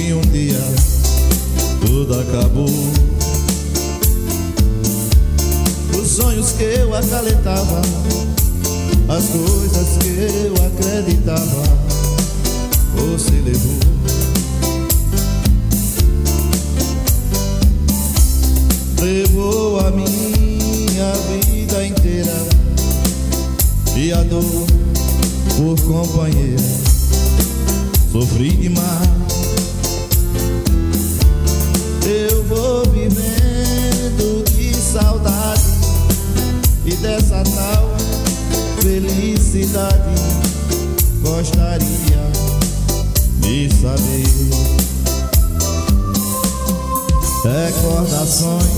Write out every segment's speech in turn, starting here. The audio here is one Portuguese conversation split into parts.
E um dia tudo acabou. Os sonhos que eu acalentava, as coisas que eu acreditava, você levou. Levou a minha vida inteira e a dor por companheira. Sofri demais. Eu vou vivendo de saudade e dessa tal felicidade. Gostaria de saber. Recordações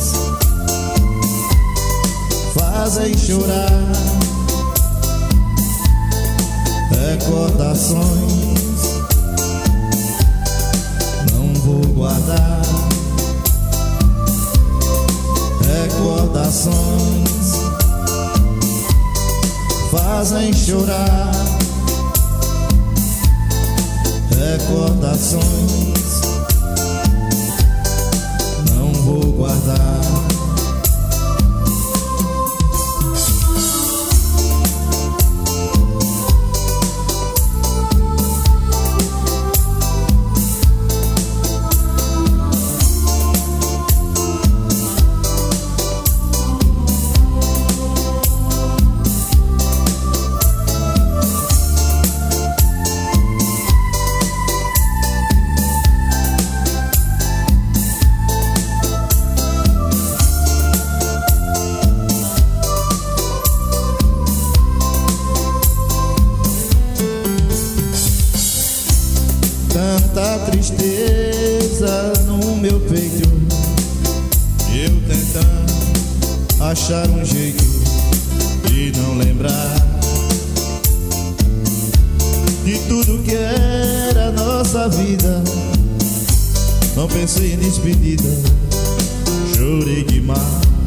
fazem chorar. Recordações não vou guardar. Recordações fazem chorar. Recordações não vou guardar. Tanta tristeza no meu peito, eu tentando achar um jeito de não lembrar de tudo que era nossa vida. Não pensei em despedida, chorei demais.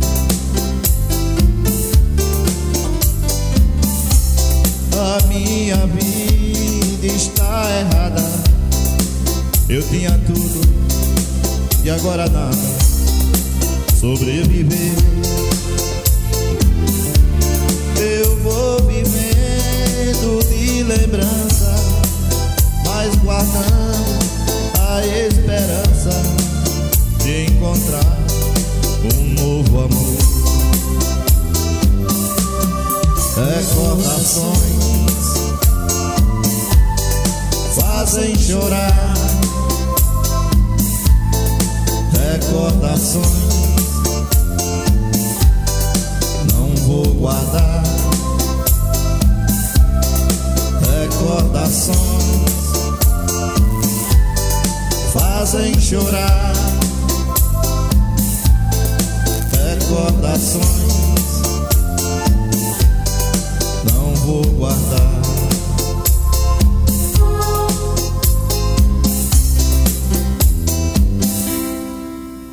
A minha vida está errada. Eu tinha tudo e agora nada. Sobreviver. Eu vou vivendo de lembrança, mas guardando a esperança de encontrar um novo amor. Recordações fazem chorar. Recordações não vou guardar. Recordações fazem chorar. Recordações